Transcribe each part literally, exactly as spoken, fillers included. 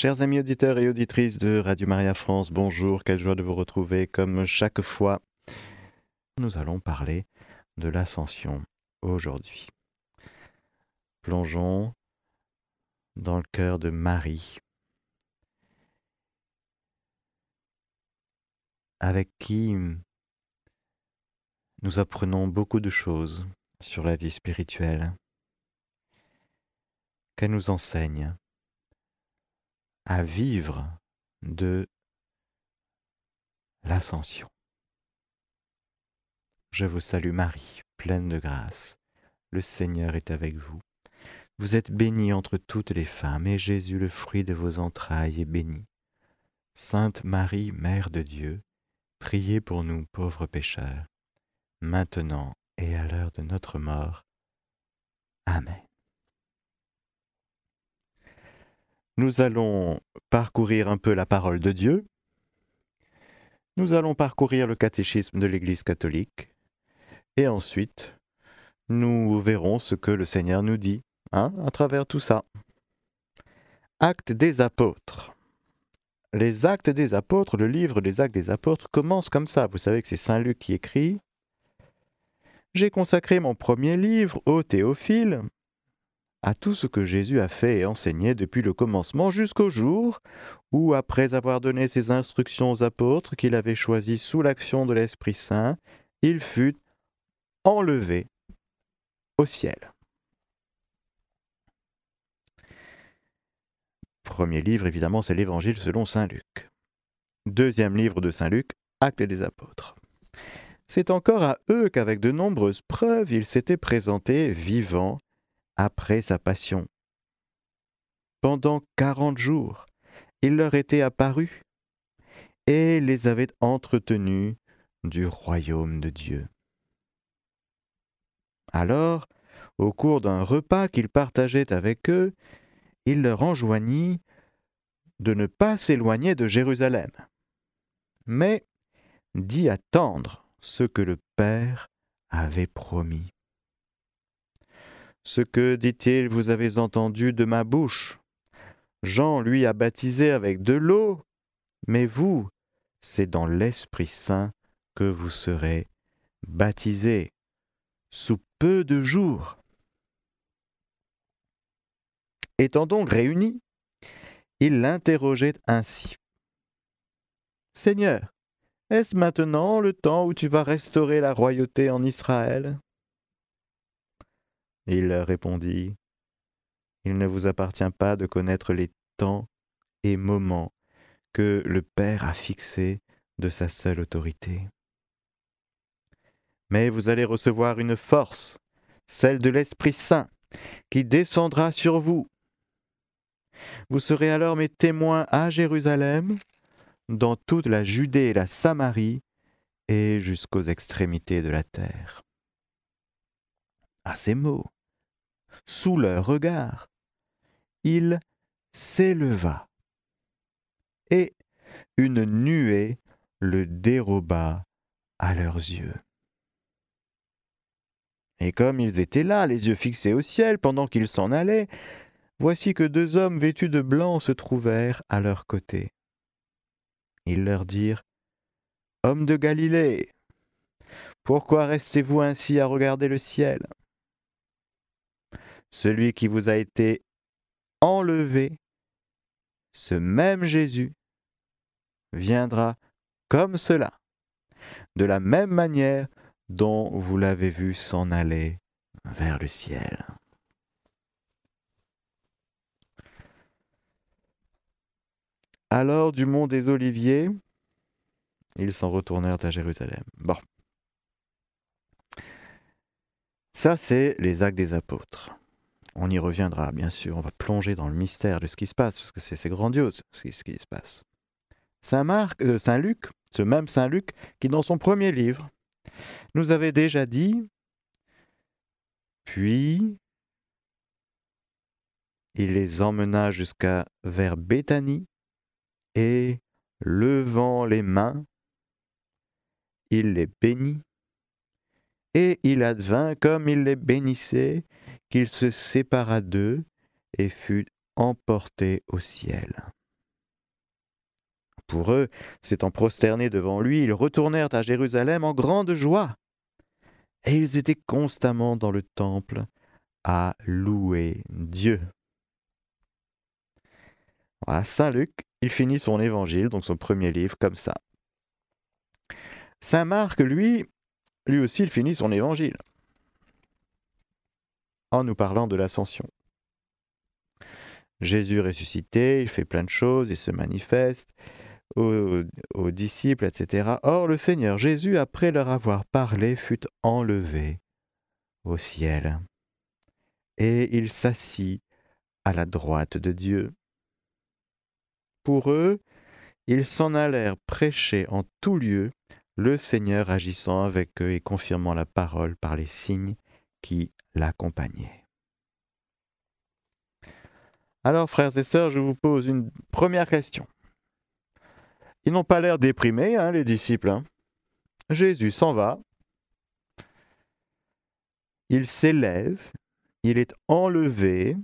Chers amis auditeurs et auditrices de Radio Maria France, bonjour, quelle joie de vous retrouver comme chaque fois. Nous allons parler de l'Ascension aujourd'hui. Plongeons dans le cœur de Marie, avec qui nous apprenons beaucoup de choses sur la vie spirituelle, qu'elle nous enseigne à vivre de l'Ascension. Je vous salue Marie, pleine de grâce. Le Seigneur est avec vous. Vous êtes bénie entre toutes les femmes, et Jésus, le fruit de vos entrailles, est béni. Sainte Marie, Mère de Dieu, priez pour nous pauvres pécheurs, maintenant et à l'heure de notre mort. Amen. Nous allons parcourir un peu la parole de Dieu. Nous allons parcourir le catéchisme de l'Église catholique. Et ensuite, nous verrons ce que le Seigneur nous dit, hein, à travers tout ça. Actes des apôtres. Les Actes des apôtres, le livre des Actes des apôtres commence comme ça. Vous savez que c'est Saint Luc qui écrit « J'ai consacré mon premier livre, ô Théophile, à tout ce que Jésus a fait et enseigné depuis le commencement jusqu'au jour où, après avoir donné ses instructions aux apôtres qu'il avait choisis sous l'action de l'Esprit Saint, il fut enlevé au ciel. » Premier livre, évidemment, c'est l'Évangile selon Saint Luc. Deuxième livre de Saint Luc, Actes des apôtres. C'est encore à eux qu'avec de nombreuses preuves, il s'était présenté vivant après sa passion. Pendant quarante jours, il leur était apparu et les avait entretenus du royaume de Dieu. Alors, au cours d'un repas qu'il partageait avec eux, il leur enjoignit de ne pas s'éloigner de Jérusalem, mais d'y attendre ce que le Père avait promis. Ce que, dit-il, vous avez entendu de ma bouche. Jean, lui, a baptisé avec de l'eau, mais vous, c'est dans l'Esprit Saint que vous serez baptisés sous peu de jours. Étant donc réunis, il l'interrogeait ainsi. « Seigneur, est-ce maintenant le temps où tu vas restaurer la royauté en Israël ?» Il leur répondit, « Il ne vous appartient pas de connaître les temps et moments que le Père a fixés de sa seule autorité. Mais vous allez recevoir une force, celle de l'Esprit Saint, qui descendra sur vous. Vous serez alors mes témoins à Jérusalem, dans toute la Judée et la Samarie, et jusqu'aux extrémités de la terre. » À ces mots, sous leur regard, il s'éleva, et une nuée le déroba à leurs yeux. Et comme ils étaient là, les yeux fixés au ciel, pendant qu'ils s'en allaient, voici que deux hommes vêtus de blanc se trouvèrent à leur côté. Ils leur dirent, « Hommes de Galilée, pourquoi restez-vous ainsi à regarder le ciel ? Celui qui vous a été enlevé, ce même Jésus, viendra comme cela, de la même manière dont vous l'avez vu s'en aller vers le ciel. » Alors, du mont des Oliviers, ils s'en retournèrent à Jérusalem. Bon. Ça, c'est les Actes des apôtres. On y reviendra, bien sûr. On va plonger dans le mystère de ce qui se passe, parce que c'est, c'est grandiose, ce qui, ce qui se passe. Saint Marc, euh, Saint Luc, ce même Saint Luc, qui dans son premier livre, nous avait déjà dit, puis il les emmena jusqu'à vers Béthanie, et, levant les mains, il les bénit, et il advint, comme il les bénissait, qu'il se sépara d'eux et fut emporté au ciel. pour eux, s'étant prosternés devant lui, ils retournèrent à Jérusalem en grande joie. Et ils étaient constamment dans le temple à louer Dieu. Voilà, Saint Luc, il finit son évangile, donc son premier livre, comme ça. Saint Marc, lui, lui aussi, il finit son évangile en nous parlant de l'ascension. Jésus ressuscité, il fait plein de choses, il se manifeste aux, aux disciples, et cetera. Or, le Seigneur Jésus, après leur avoir parlé, fut enlevé au ciel. Et il s'assit à la droite de Dieu. Pour eux, ils s'en allèrent prêcher en tout lieu, le Seigneur agissant avec eux et confirmant la parole par les signes qui l'accompagnaient. Alors, frères et sœurs, je vous pose une première question. Ils n'ont pas l'air déprimés, hein, les disciples. Hein. Jésus s'en va. Il s'élève. Il est enlevé.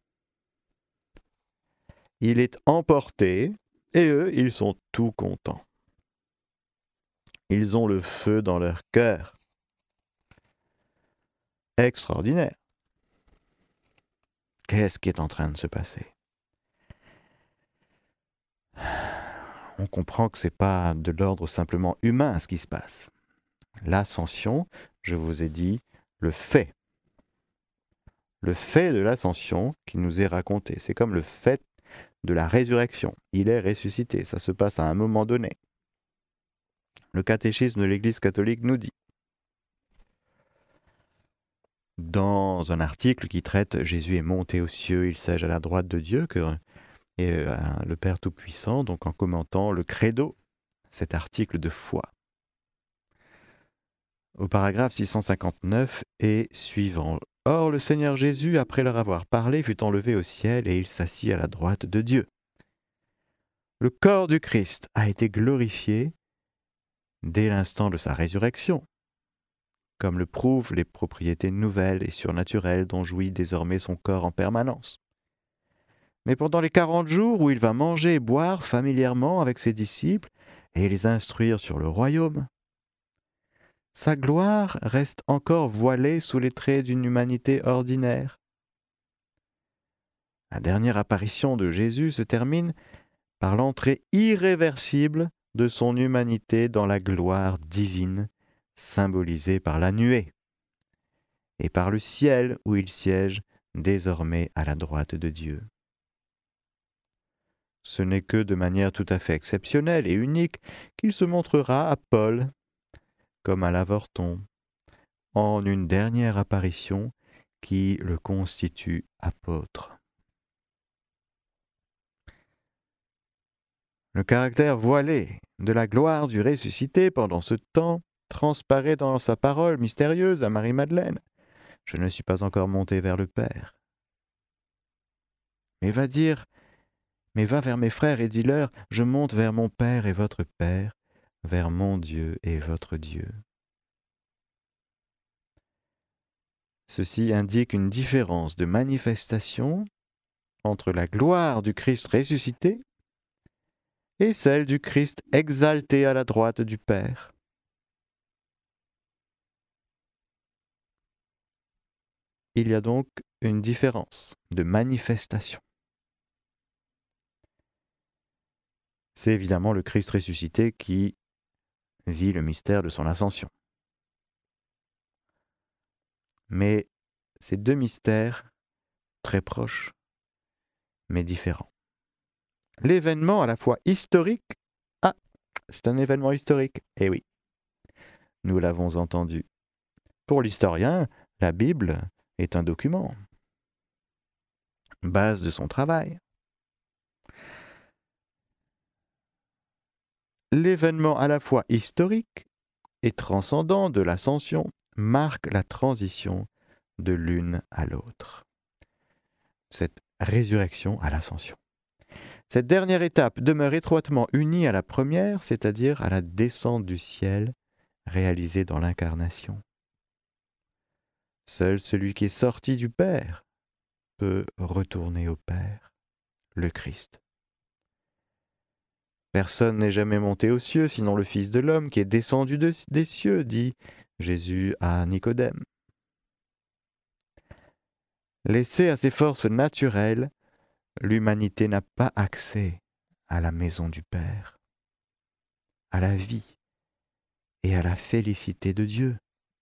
Il est emporté. Et eux, ils sont tout contents. Ils ont le feu dans leur cœur. Extraordinaire. Qu'est-ce qui est en train de se passer? On comprend que ce n'est pas de l'ordre simplement humain ce qui se passe. L'ascension, je vous ai dit, le fait. Le fait de l'ascension qui nous est raconté. C'est comme le fait de la résurrection. Il est ressuscité. Ça se passe à un moment donné. Le catéchisme de l'Église catholique nous dit, dans un article qui traite « Jésus est monté aux cieux, il siège à la droite de Dieu », que et euh, le Père Tout-Puissant, donc en commentant le credo, cet article de foi. Au paragraphe six cent cinquante-neuf et suivant. Or, le Seigneur Jésus, après leur avoir parlé, fut enlevé au ciel et il s'assit à la droite de Dieu. Le corps du Christ a été glorifié dès l'instant de sa résurrection, comme le prouvent les propriétés nouvelles et surnaturelles dont jouit désormais son corps en permanence. Mais pendant les quarante jours où il va manger et boire familièrement avec ses disciples et les instruire sur le royaume, sa gloire reste encore voilée sous les traits d'une humanité ordinaire. La dernière apparition de Jésus se termine par l'entrée irréversible de son humanité dans la gloire divine, symbolisée par la nuée, et par le ciel où il siège désormais à la droite de Dieu. Ce n'est que de manière tout à fait exceptionnelle et unique qu'il se montrera à Paul, comme à l'Avorton, en une dernière apparition qui le constitue apôtre. Le caractère voilé de la gloire du ressuscité pendant ce temps transparaît dans sa parole mystérieuse à Marie-Madeleine. « Je ne suis pas encore monté vers le Père. » Mais va dire Mais va vers mes frères et dis-leur, je monte vers mon Père et votre Père, vers mon Dieu et votre Dieu. Ceci indique une différence de manifestation entre la gloire du Christ ressuscité et celle du Christ exalté à la droite du Père. Il y a donc une différence de manifestation. C'est évidemment le Christ ressuscité qui vit le mystère de son ascension. Mais ces deux mystères, très proches, mais différents. L'événement à la fois historique, ah, c'est un événement historique, eh oui, nous l'avons entendu. Pour l'historien, la Bible est un document, base de son travail. L'événement à la fois historique et transcendant de l'ascension marque la transition de l'une à l'autre. Cette résurrection à l'ascension. Cette dernière étape demeure étroitement unie à la première, c'est-à-dire à la descente du ciel réalisée dans l'incarnation. Seul celui qui est sorti du Père peut retourner au Père, le Christ. Personne n'est jamais monté aux cieux, sinon le Fils de l'homme qui est descendu de- des cieux, dit Jésus à Nicodème. Laissée à ses forces naturelles, l'humanité n'a pas accès à la maison du Père, à la vie et à la félicité de Dieu.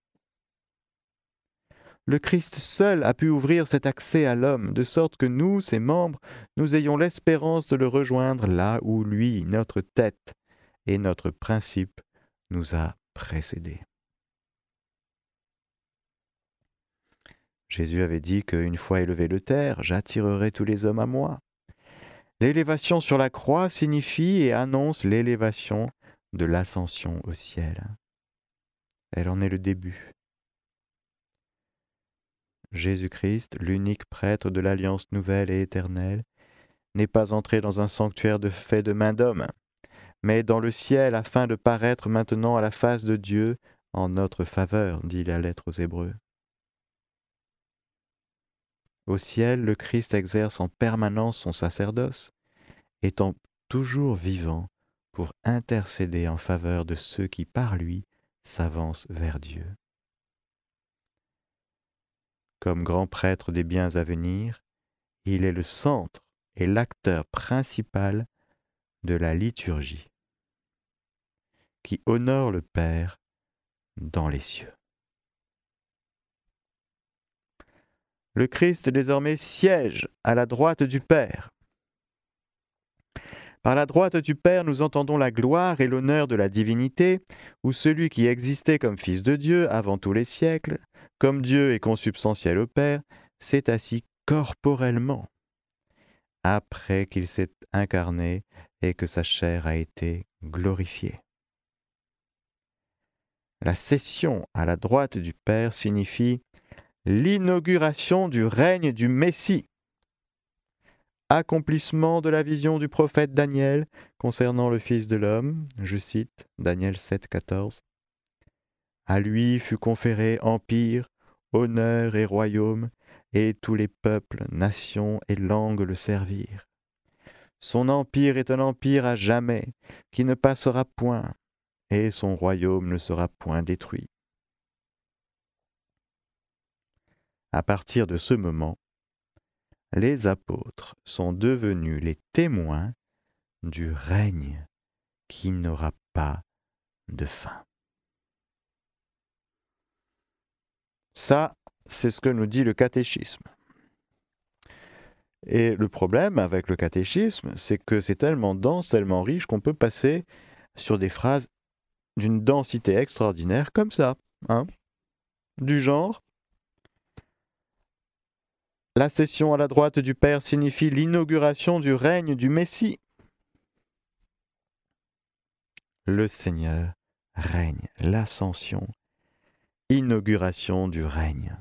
Le Christ seul a pu ouvrir cet accès à l'homme, de sorte que nous, ses membres, nous ayons l'espérance de le rejoindre là où lui, notre tête et notre principe, nous a précédés. Jésus avait dit qu'une fois élevé de terre, j'attirerai tous les hommes à moi. L'élévation sur la croix signifie et annonce l'élévation de l'ascension au ciel. Elle en est le début. Jésus-Christ, l'unique prêtre de l'alliance nouvelle et éternelle, n'est pas entré dans un sanctuaire de fait de main d'homme, mais dans le ciel afin de paraître maintenant à la face de Dieu en notre faveur, dit la lettre aux Hébreux. Au ciel, le Christ exerce en permanence son sacerdoce, étant toujours vivant pour intercéder en faveur de ceux qui, par lui, s'avancent vers Dieu. Comme grand prêtre des biens à venir, il est le centre et l'acteur principal de la liturgie, qui honore le Père dans les cieux. Le Christ désormais siège à la droite du Père. Par la droite du Père, nous entendons la gloire et l'honneur de la divinité, où celui qui existait comme Fils de Dieu avant tous les siècles, comme Dieu est consubstantiel au Père, s'est assis corporellement, après qu'il s'est incarné et que sa chair a été glorifiée. La cession à la droite du Père signifie l'inauguration du règne du Messie, accomplissement de la vision du prophète Daniel concernant le Fils de l'homme, je cite Daniel sept, quatorze. À lui fut conféré empire, honneur et royaume, et tous les peuples, nations et langues le servirent. Son empire est un empire à jamais, qui ne passera point, et son royaume ne sera point détruit. À partir de ce moment, les apôtres sont devenus les témoins du règne qui n'aura pas de fin. Ça, c'est ce que nous dit le catéchisme. Et le problème avec le catéchisme, c'est que c'est tellement dense, tellement riche qu'on peut passer sur des phrases d'une densité extraordinaire comme ça, hein, du genre « La cession à la droite du Père signifie l'inauguration du règne du Messie. » Le Seigneur règne, l'ascension, inauguration du règne.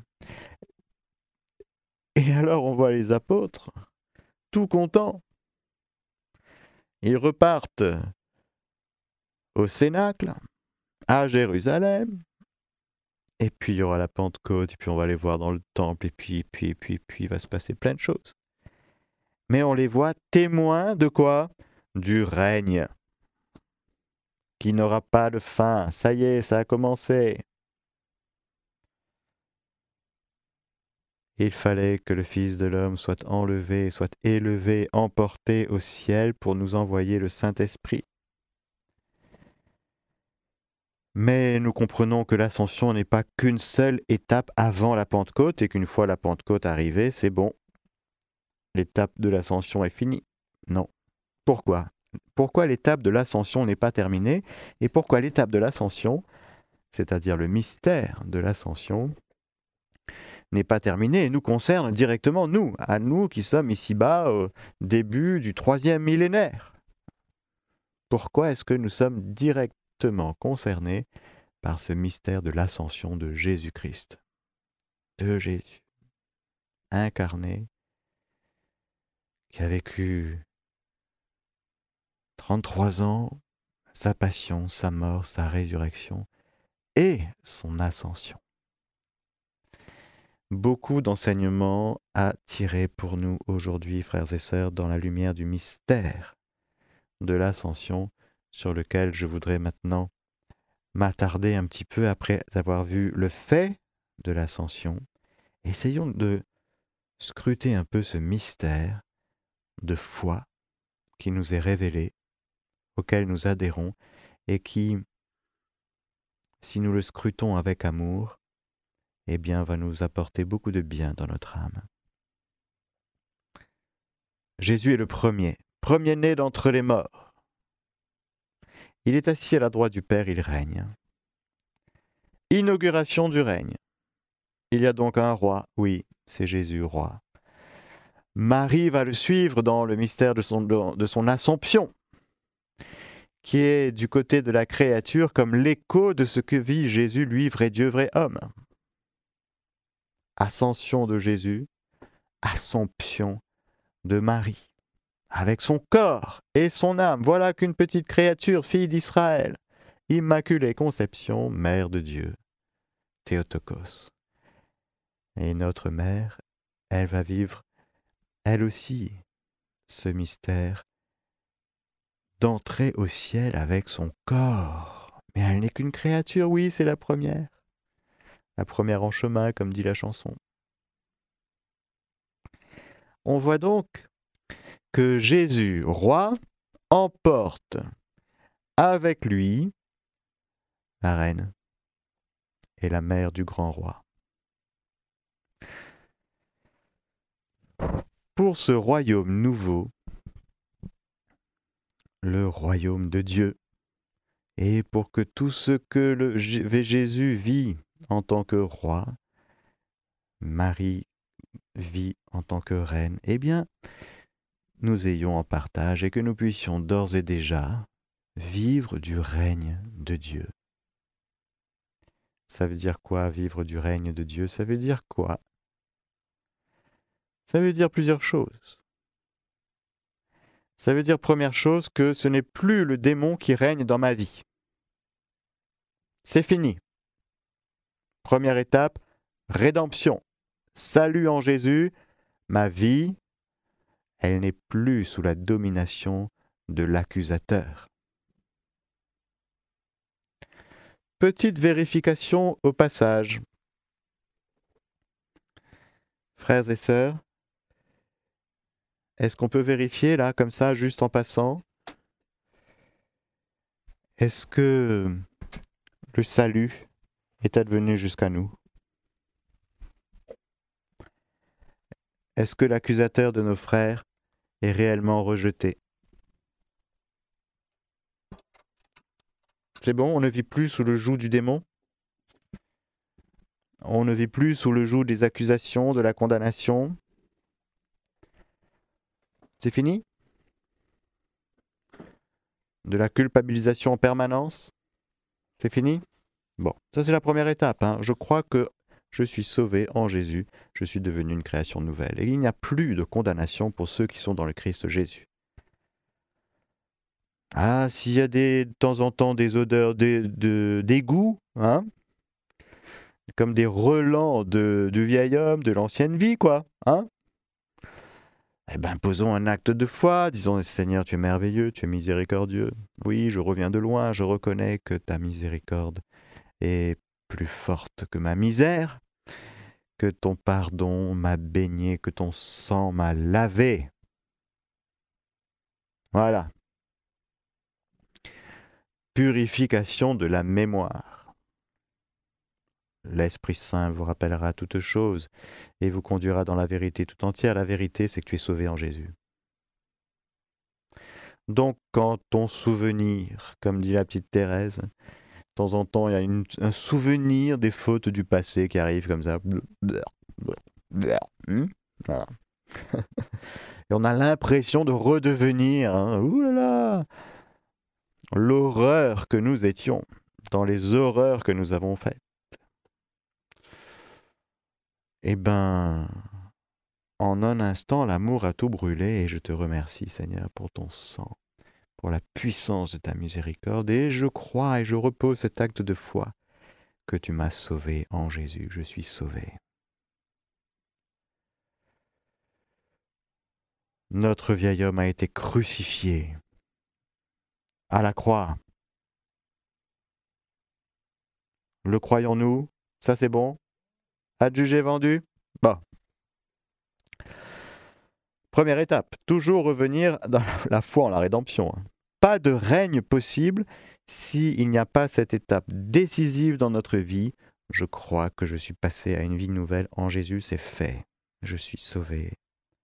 Et alors on voit les apôtres, tout contents. Ils repartent au Cénacle, à Jérusalem, et puis il y aura la Pentecôte, et puis on va les voir dans le temple, et puis, et puis, et puis, et puis il va se passer plein de choses. Mais on les voit témoins de quoi? Du règne, qui n'aura pas de fin. Ça y est, ça a commencé. Il fallait que le Fils de l'homme soit enlevé, soit élevé, emporté au ciel pour nous envoyer le Saint-Esprit. Mais nous comprenons que l'ascension n'est pas qu'une seule étape avant la Pentecôte et qu'une fois la Pentecôte arrivée, c'est bon. L'étape de l'ascension est finie. Non. Pourquoi? Pourquoi l'étape de l'ascension n'est pas terminée? Et pourquoi l'étape de l'ascension, c'est-à-dire le mystère de l'ascension, n'est pas terminée et nous concerne directement nous, à nous qui sommes ici-bas au début du troisième millénaire? Pourquoi est-ce que nous sommes directement concernés par ce mystère de l'ascension de Jésus-Christ, de Jésus, incarné, qui a vécu trente-trois ans, sa passion, sa mort, sa résurrection et son ascension. Beaucoup d'enseignements à tirer pour nous aujourd'hui, frères et sœurs, dans la lumière du mystère de l'ascension sur lequel je voudrais maintenant m'attarder un petit peu après avoir vu le fait de l'ascension. Essayons de scruter un peu ce mystère de foi qui nous est révélé, auquel nous adhérons et qui, si nous le scrutons avec amour, eh bien, va nous apporter beaucoup de bien dans notre âme. Jésus est le premier, premier-né d'entre les morts. Il est assis à la droite du Père, il règne. Inauguration du règne. Il y a donc un roi, oui, c'est Jésus, roi. Marie va le suivre dans le mystère de son, de son Assomption, qui est du côté de la créature comme l'écho de ce que vit Jésus, lui, vrai Dieu, vrai homme. Ascension de Jésus, Assomption de Marie, avec son corps et son âme. Voilà qu'une petite créature, fille d'Israël, immaculée conception, mère de Dieu, Théotokos. Et notre mère, elle va vivre, elle aussi, ce mystère d'entrer au ciel avec son corps. Mais elle n'est qu'une créature, oui, c'est la première. La première en chemin, comme dit la chanson. On voit donc que Jésus, roi, emporte avec lui la reine et la mère du grand roi. Pour ce royaume nouveau, le royaume de Dieu, et pour que tout ce que le Jésus vit en tant que roi, Marie vit en tant que reine, eh bien, nous ayons en partage et que nous puissions d'ores et déjà vivre du règne de Dieu. Ça veut dire quoi, vivre du règne de Dieu? Ça veut dire quoi? Ça veut dire plusieurs choses. Ça veut dire, première chose, que ce n'est plus le démon qui règne dans ma vie. C'est fini. Première étape, rédemption. Salut en Jésus, ma vie, elle n'est plus sous la domination de l'accusateur. Petite vérification au passage. Frères et sœurs, est-ce qu'on peut vérifier là, comme ça, juste en passant? Est-ce que le salut est advenu jusqu'à nous? Est-ce que l'accusateur de nos frères est réellement rejeté? C'est bon, on ne vit plus sous le joug du démon? On ne vit plus sous le joug des accusations, de la condamnation? C'est fini? De la culpabilisation en permanence? C'est fini? Bon, ça c'est la première étape. Hein. Je crois que je suis sauvé en Jésus, je suis devenu une création nouvelle. Et il n'y a plus de condamnation pour ceux qui sont dans le Christ Jésus. Ah, s'il y a des, de temps en temps des odeurs de, de, d'égout, hein, comme des relents de, du vieil homme, de l'ancienne vie, quoi, hein, eh bien, posons un acte de foi, disons, Seigneur, tu es merveilleux, tu es miséricordieux. Oui, je reviens de loin, je reconnais que ta miséricorde est plus forte que ma misère, que ton pardon m'a baigné, que ton sang m'a lavé. Voilà. Purification de la mémoire. L'Esprit Saint vous rappellera toutes choses et vous conduira dans la vérité tout entière. La vérité, c'est que tu es sauvé en Jésus. Donc, quand ton souvenir, comme dit la petite Thérèse, de temps en temps, il y a une, un souvenir des fautes du passé qui arrive comme ça. Voilà. Et on a l'impression de redevenir, hein, ouh là là, l'horreur que nous étions, dans les horreurs que nous avons faites. Eh bien, en un instant, l'amour a tout brûlé et je te remercie, Seigneur, pour ton sang, pour la puissance de ta miséricorde. Et je crois et je repose cet acte de foi que tu m'as sauvé en Jésus. Je suis sauvé. Notre vieil homme a été crucifié. à la croix. Le croyons-nous? Ça c'est bon? Adjugé, vendu? Bon. Première étape, toujours revenir dans la foi en la rédemption. Pas de règne possible s'il n'y a pas cette étape décisive dans notre vie. Je crois que je suis passé à une vie nouvelle en Jésus, c'est fait. Je suis sauvé.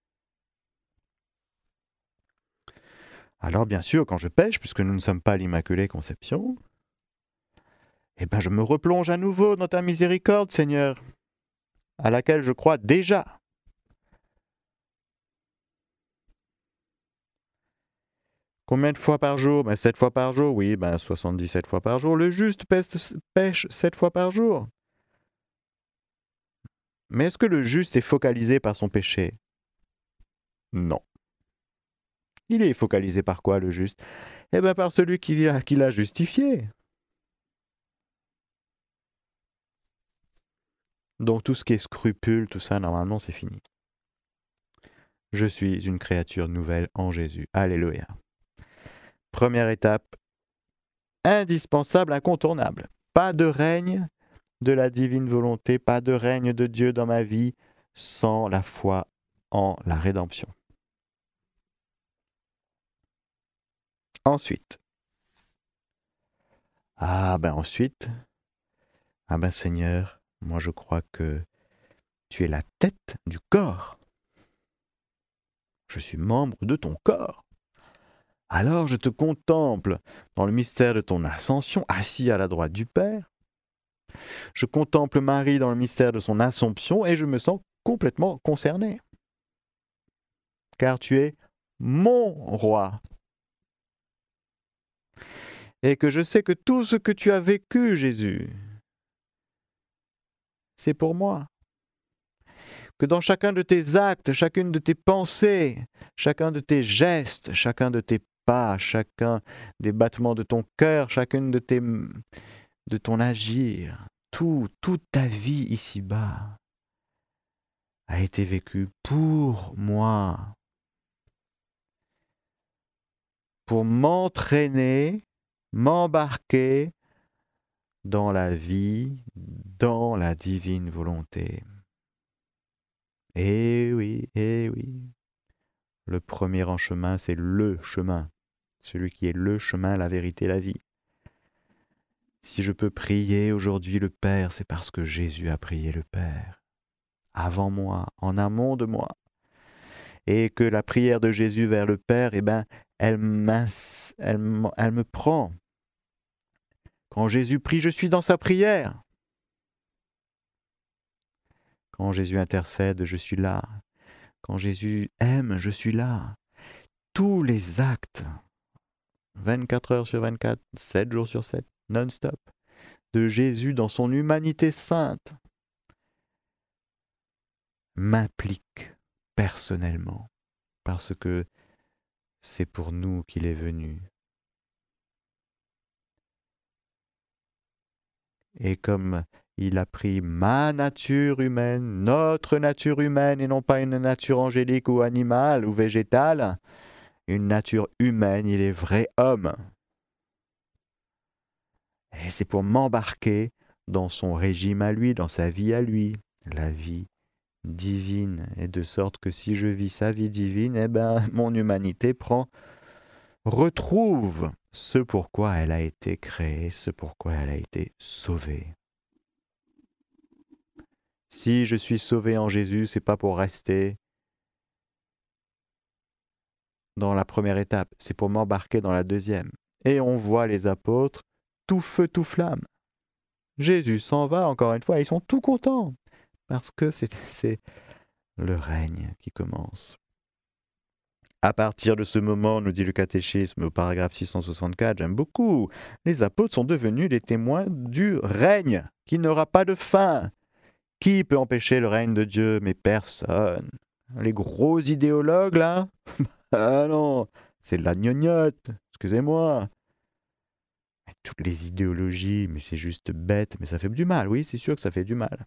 Alors bien sûr, quand je pêche, puisque nous ne sommes pas à l'Immaculée Conception, eh ben je me replonge à nouveau dans ta miséricorde, Seigneur, à laquelle je crois déjà. Combien de fois par jour? Ben, sept fois par jour, oui, ben, soixante-dix-sept fois par jour. Le juste pêche, pêche sept fois par jour. Mais est-ce que le juste est focalisé par son péché? Non. Il est focalisé par quoi, le juste? Eh bien, par celui qui l'a, qui l'a justifié. Donc, tout ce qui est scrupule, tout ça, normalement, c'est fini. Je suis une créature nouvelle en Jésus. Alléluia. Première étape, indispensable, incontournable. Pas de règne de la divine volonté, pas de règne de Dieu dans ma vie sans la foi en la rédemption. Ensuite, ah ben ensuite, ah ben Seigneur, moi je crois que tu es la tête du corps. Je suis membre de ton corps. Alors je te contemple dans le mystère de ton ascension, assis à la droite du Père. Je contemple Marie dans le mystère de son Assomption et je me sens complètement concerné. Car tu es mon roi. Et que je sais que tout ce que tu as vécu, Jésus, c'est pour moi. Que dans chacun de tes actes, chacune de tes pensées, chacun de tes gestes, chacun de tes pas, chacun des battements de ton cœur, chacune de tes, de ton agir, tout, toute ta vie ici-bas a été vécue pour moi, pour m'entraîner, m'embarquer dans la vie, dans la divine volonté. Eh oui, eh oui. Le premier en chemin, c'est le chemin. Celui qui est le chemin, la vérité, la vie. Si je peux prier aujourd'hui le Père, c'est parce que Jésus a prié le Père. Avant moi, en amont de moi. Et que la prière de Jésus vers le Père, eh ben, elle, elle, elle me prend. Quand Jésus prie, je suis dans sa prière. Quand Jésus intercède, je suis là. Quand Jésus aime, je suis là. Tous les actes, vingt-quatre heures sur vingt-quatre, sept jours sur sept, non-stop, de Jésus dans son humanité sainte, m'impliquent personnellement, parce que c'est pour nous qu'il est venu. Et comme il a pris ma nature humaine, notre nature humaine, et non pas une nature angélique ou animale ou végétale, une nature humaine, il est vrai homme. Et c'est pour m'embarquer dans son régime à lui, dans sa vie à lui, la vie divine. Et de sorte que si je vis sa vie divine, eh ben, mon humanité prend, retrouve ce pourquoi elle a été créée, ce pourquoi elle a été sauvée. Si je suis sauvé en Jésus, c'est pas pour rester dans la première étape, c'est pour m'embarquer dans la deuxième. Et on voit les apôtres tout feu, tout flamme. Jésus s'en va encore une fois, ils sont tout contents parce que c'est, c'est le règne qui commence. À partir de ce moment, nous dit le catéchisme au paragraphe six cent soixante-quatre, j'aime beaucoup, les apôtres sont devenus les témoins du règne qui n'aura pas de fin. Qui peut empêcher le règne de Dieu? Mais personne. Les gros idéologues, là? Ah non, c'est de la gnognotte, excusez-moi. Toutes les idéologies, mais c'est juste bête, mais ça fait du mal, oui, c'est sûr que ça fait du mal.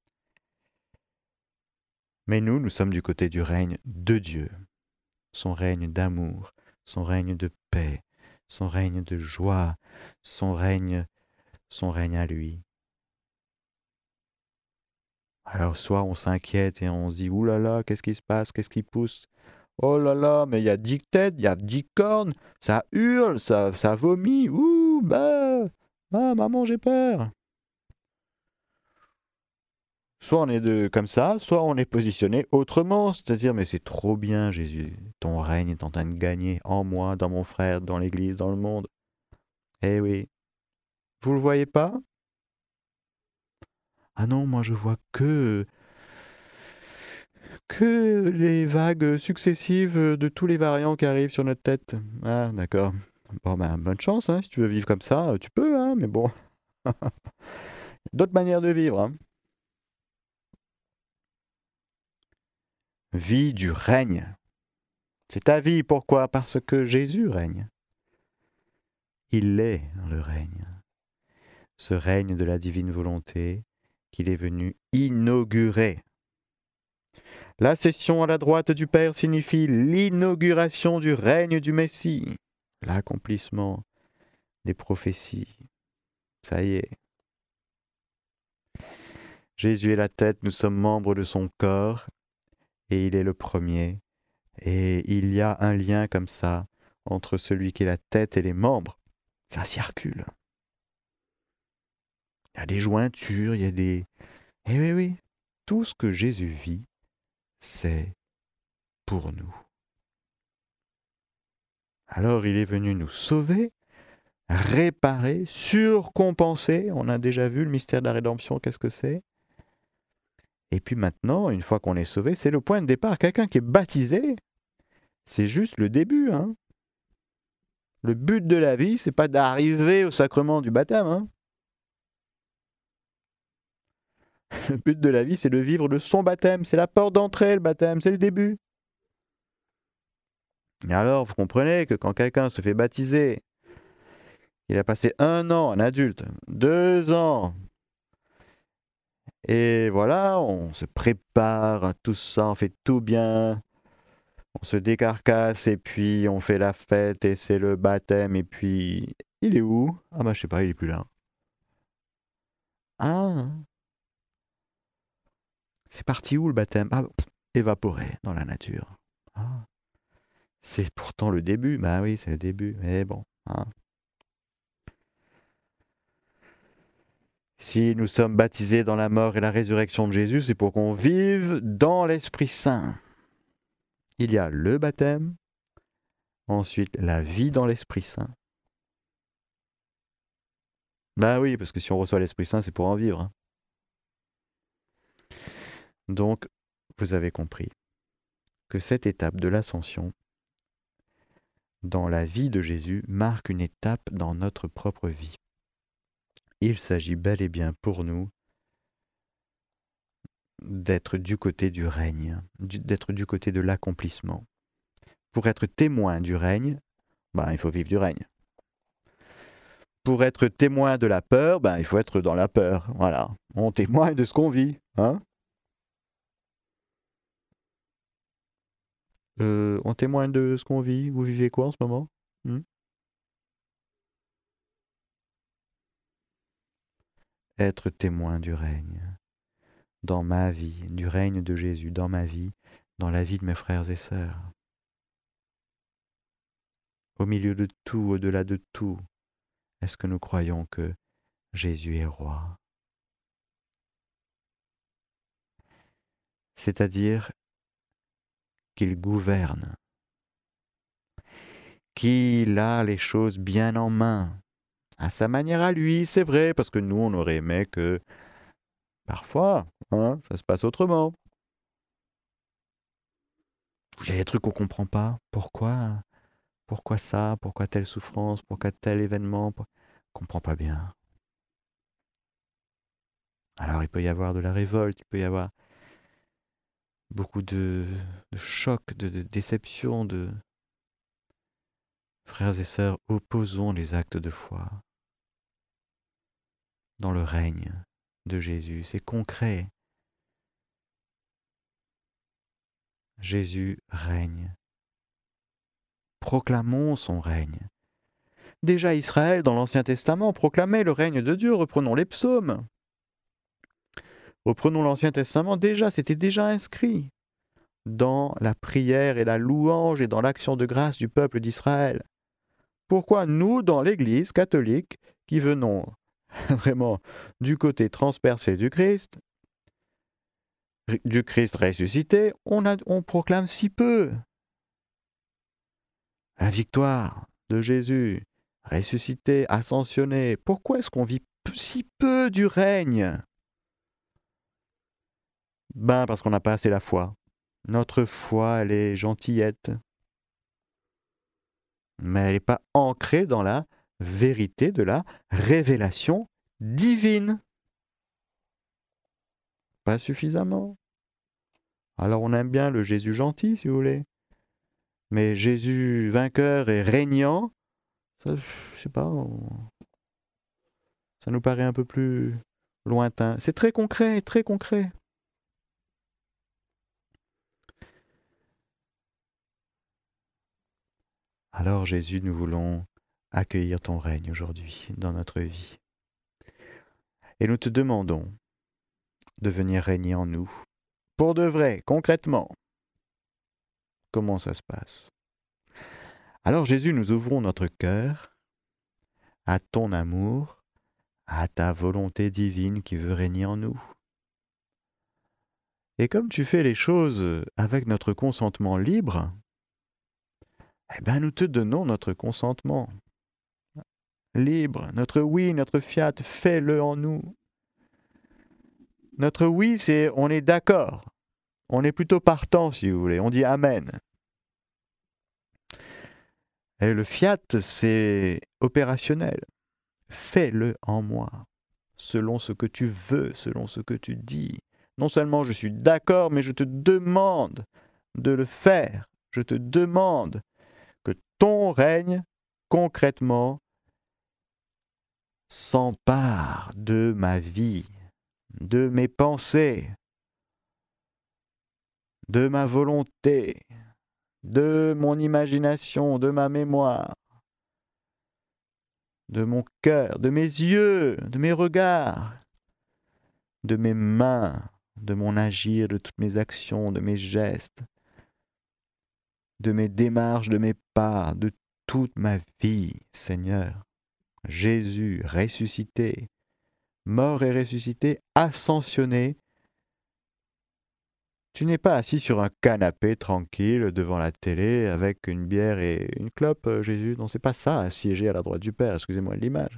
Mais nous, nous sommes du côté du règne de Dieu. Son règne d'amour, son règne de paix, son règne de joie, son règne, son règne à lui. Alors soit on s'inquiète et on se dit « Ouh là là, qu'est-ce qui se passe? Qu'est-ce qui pousse? Oh là là, mais il y a dix têtes, il y a dix cornes, ça hurle, ça, ça vomit, ouh, bah, ah, maman, j'ai peur !» Soit on est de, comme ça, soit on est positionné autrement, c'est-à-dire « Mais c'est trop bien, Jésus, ton règne est en train de gagner en moi, dans mon frère, dans l'Église, dans le monde. » Eh oui, vous le voyez pas? Ah non, moi je vois que que les vagues successives de tous les variants qui arrivent sur notre tête. Ah, d'accord. Bon, ben, bonne chance, hein, si tu veux vivre comme ça, tu peux, hein, mais bon. D'autres manières de vivre, hein. Vie du règne. C'est ta vie, pourquoi? Parce que Jésus règne. Il est le règne. Ce règne de la divine volonté qu'il est venu inaugurer. La session à la droite du Père signifie l'inauguration du règne du Messie, l'accomplissement des prophéties. Ça y est. Jésus est la tête, nous sommes membres de son corps, et il est le premier. Et il y a un lien comme ça entre celui qui est la tête et les membres. Ça circule. Il y a des jointures, il y a des... Eh oui, oui, tout ce que Jésus vit, c'est pour nous. Alors il est venu nous sauver, réparer, surcompenser. On a déjà vu le mystère de la rédemption, qu'est-ce que c'est? Et puis maintenant, une fois qu'on est sauvé, c'est le point de départ. Quelqu'un qui est baptisé, c'est juste le début. Hein. Le but de la vie, c'est pas d'arriver au sacrement du baptême. Hein. Le but de la vie, c'est de vivre de son baptême. C'est la porte d'entrée, le baptême, c'est le début. Et alors, vous comprenez que quand quelqu'un se fait baptiser, il a passé un an, un adulte, deux ans, et voilà, on se prépare à tout ça, on fait tout bien, on se décarcasse, et puis on fait la fête, et c'est le baptême, et puis, il est où? Ah bah je sais pas, il est plus là. Ah, c'est parti où le baptême? Ah, évaporé dans la nature. Ah, c'est pourtant le début, bah oui, c'est le début, mais bon, hein. Si nous sommes baptisés dans la mort et la résurrection de Jésus, c'est pour qu'on vive dans l'Esprit Saint. Il y a le baptême, ensuite la vie dans l'Esprit Saint. Ben oui, parce que si on reçoit l'Esprit Saint, c'est pour en vivre. Hein. Donc, vous avez compris que cette étape de l'ascension dans la vie de Jésus marque une étape dans notre propre vie. Il s'agit bel et bien pour nous d'être du côté du règne, d'être du côté de l'accomplissement. Pour être témoin du règne, ben, il faut vivre du règne. Pour être témoin de la peur, ben, il faut être dans la peur. Voilà, on témoigne de ce qu'on vit. Hein euh, on témoigne de ce qu'on vit. Vous vivez quoi en ce moment? hmm Être témoin du règne. Dans ma vie, du règne de Jésus, dans ma vie, dans la vie de mes frères et sœurs. Au milieu de tout, au-delà de tout, est-ce que nous croyons que Jésus est roi? C'est-à-dire qu'il gouverne, qu'il a les choses bien en main, à sa manière à lui, c'est vrai, parce que nous, on aurait aimé que, parfois, hein, ça se passe autrement. Il y a des trucs qu'on ne comprend pas. Pourquoi? Pourquoi ça? Pourquoi telle souffrance? Pourquoi tel événement? On ne comprend pas bien. Alors, il peut y avoir de la révolte, il peut y avoir beaucoup de, de chocs, de, de déceptions, de... Frères et sœurs, opposons les actes de foi dans le règne de Jésus. C'est concret. Jésus règne. Proclamons son règne. Déjà Israël, dans l'Ancien Testament, proclamait le règne de Dieu. Reprenons les psaumes. Reprenons l'Ancien Testament. Déjà, c'était déjà inscrit dans la prière et la louange et dans l'action de grâce du peuple d'Israël. Pourquoi nous, dans l'Église catholique, qui venons vraiment du côté transpercé du Christ, du Christ ressuscité, on, a, on proclame si peu la victoire de Jésus, ressuscité, ascensionné? Pourquoi est-ce qu'on vit si peu du règne? Ben, parce qu'on n'a pas assez la foi. Notre foi, elle est gentillette. Mais elle n'est pas ancrée dans la vérité de la révélation divine. Pas suffisamment. Alors on aime bien le Jésus gentil, si vous voulez. Mais Jésus vainqueur et régnant, ça, je sais pas, on... ça nous paraît un peu plus lointain. C'est très concret, très concret. Alors Jésus, nous voulons accueillir ton règne aujourd'hui dans notre vie. Et nous te demandons de venir régner en nous. Pour de vrai, concrètement. Comment ça se passe? Alors Jésus, nous ouvrons notre cœur à ton amour, à ta volonté divine qui veut régner en nous. Et comme tu fais les choses avec notre consentement libre, eh bien nous te donnons notre consentement libre, notre oui, notre fiat, fais-le en nous. Notre oui, c'est on est d'accord, on est plutôt partant si vous voulez, on dit amen. Et le fiat, c'est opérationnel. Fais-le en moi, selon ce que tu veux, selon ce que tu dis. Non seulement je suis d'accord, mais je te demande de le faire. Je te demande que ton règne, concrètement, s'empare de ma vie, de mes pensées, de ma volonté, de mon imagination, de ma mémoire, de mon cœur, de mes yeux, de mes regards, de mes mains, de mon agir, de toutes mes actions, de mes gestes, de mes démarches, de mes pas, de toute ma vie, Seigneur. Jésus ressuscité, mort et ressuscité, ascensionné. Tu n'es pas assis sur un canapé tranquille devant la télé avec une bière et une clope, Jésus. Non, c'est pas ça, siéger à la droite du Père, excusez-moi de l'image.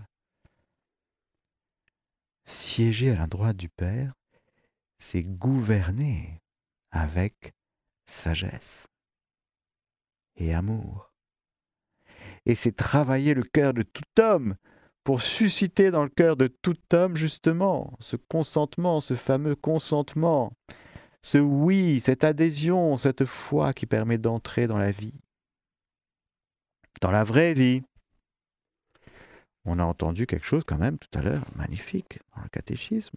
Siéger à la droite du Père, c'est gouverner avec sagesse et amour. Et c'est travailler le cœur de tout homme pour susciter dans le cœur de tout homme justement ce consentement, ce fameux consentement, ce oui, cette adhésion, cette foi qui permet d'entrer dans la vie, dans la vraie vie. On a entendu quelque chose quand même tout à l'heure, magnifique, dans le catéchisme.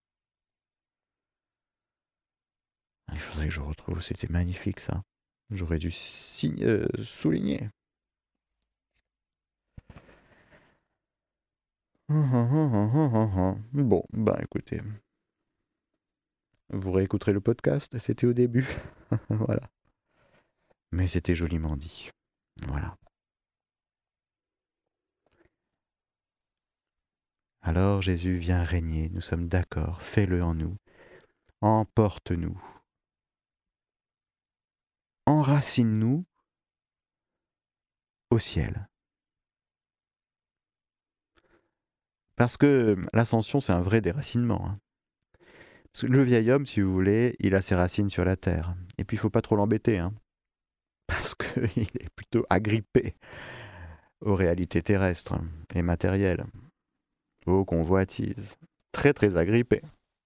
Il faudrait que je retrouve, c'était magnifique ça. J'aurais dû signe, euh, souligner. Bon, ben écoutez, vous réécouterez le podcast, c'était au début. Voilà. Mais c'était joliment dit. Voilà. Alors Jésus vient régner, nous sommes d'accord, fais-le en nous, emporte-nous, enracine-nous au ciel. Parce que l'ascension, c'est un vrai déracinement. Hein. Parce que le vieil homme, si vous voulez, il a ses racines sur la terre. Et puis, il ne faut pas trop l'embêter, hein, parce qu'il est plutôt agrippé aux réalités terrestres et matérielles, aux convoitises. Très, très agrippé.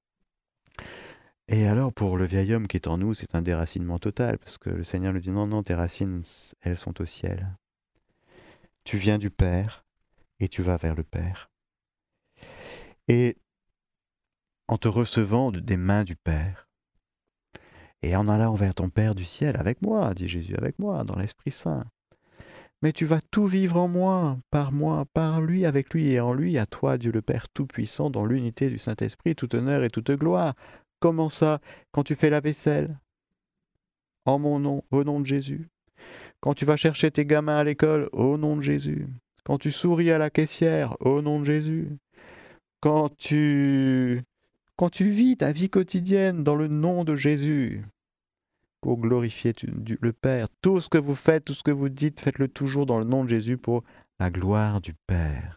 Et alors, pour le vieil homme qui est en nous, c'est un déracinement total, parce que le Seigneur nous dit, non, non, tes racines, elles sont au ciel. Tu viens du Père, et tu vas vers le Père. Et en te recevant des mains du Père, et en allant vers ton Père du ciel avec moi, dit Jésus, avec moi, dans l'Esprit Saint, mais tu vas tout vivre en moi, par moi, par lui, avec lui et en lui, à toi, Dieu le Père Tout-Puissant, dans l'unité du Saint-Esprit, tout honneur et toute gloire. Comment ça? Quand tu fais la vaisselle, en mon nom, au nom de Jésus. Quand tu vas chercher tes gamins à l'école, au nom de Jésus. Quand tu souris à la caissière, au nom de Jésus. Quand tu, quand tu vis ta vie quotidienne dans le nom de Jésus, pour glorifier tu- du- le Père. Tout ce que vous faites, tout ce que vous dites, faites-le toujours dans le nom de Jésus pour la gloire du Père.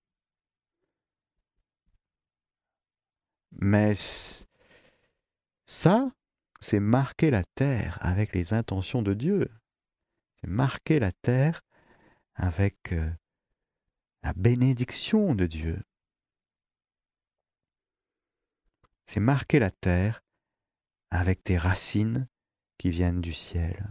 Mais c- ça, c'est marquer la terre avec les intentions de Dieu. C'est marquer la terre avec euh, la bénédiction de Dieu. C'est marquer la terre avec tes racines qui viennent du ciel.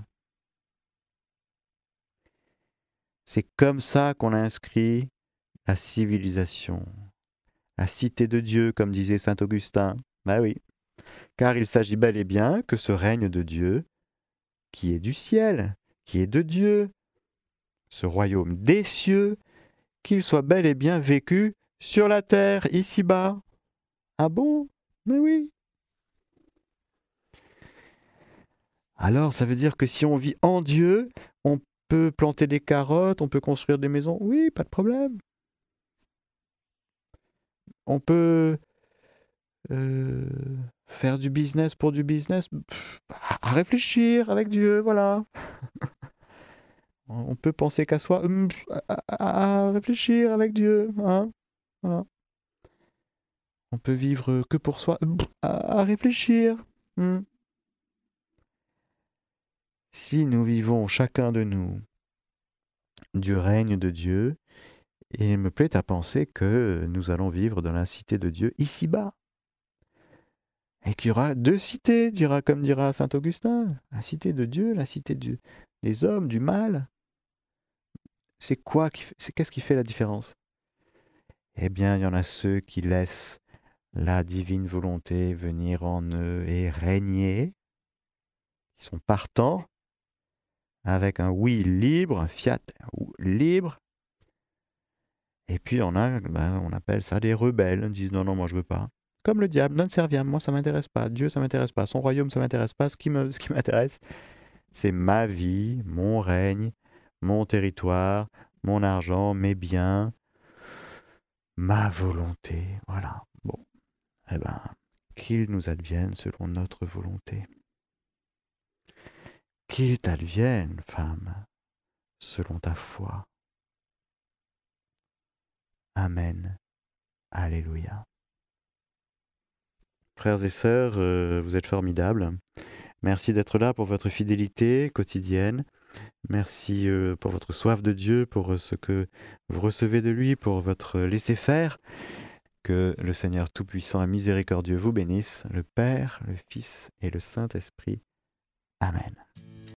C'est comme ça qu'on a inscrit la civilisation, la cité de Dieu, comme disait saint Augustin. Ben oui, car il s'agit bel et bien que ce règne de Dieu, qui est du ciel, qui est de Dieu, ce royaume des cieux, qu'il soit bel et bien vécu sur la terre, ici-bas. Ah bon? Mais oui. Alors, ça veut dire que si on vit en Dieu, on peut planter des carottes, on peut construire des maisons. Oui, pas de problème. On peut euh, faire du business pour du business. Pff, à réfléchir avec Dieu, voilà. On peut penser qu'à soi, hum, à, à- à réfléchir avec Dieu, hein, voilà. On peut vivre que pour soi, hum, à, à réfléchir. hum. Si nous vivons chacun de nous du règne de Dieu, il me plaît à penser que nous allons vivre dans la cité de Dieu ici-bas. Et qu'il y aura deux cités, dira, comme dira saint Augustin, la cité de Dieu, la cité du- des hommes, du mal. C'est quoi qui fait- c'est qu'est-ce qui fait la différence? Eh bien, il y en a ceux qui laissent la divine volonté venir en eux et régner, qui sont partants, avec un oui libre, un fiat libre. Et puis on a, ben, on appelle ça des rebelles, ils disent non, non, moi je veux pas. Comme le diable, non serviam, moi ça m'intéresse pas, Dieu ça m'intéresse pas, son royaume ça m'intéresse pas, ce qui me, ce qui m'intéresse, c'est ma vie, mon règne, mon territoire, mon argent, mes biens, ma volonté, voilà. Bon, eh ben, qu'il nous advienne selon notre volonté. Qu'il t'advienne, femme, selon ta foi. Amen. Alléluia. Frères et sœurs, euh, vous êtes formidables. Merci d'être là pour votre fidélité quotidienne. Merci euh, pour votre soif de Dieu, pour ce que vous recevez de lui, pour votre laisser-faire. Que le Seigneur Tout-Puissant et Miséricordieux vous bénisse, le Père, le Fils et le Saint-Esprit. Amen.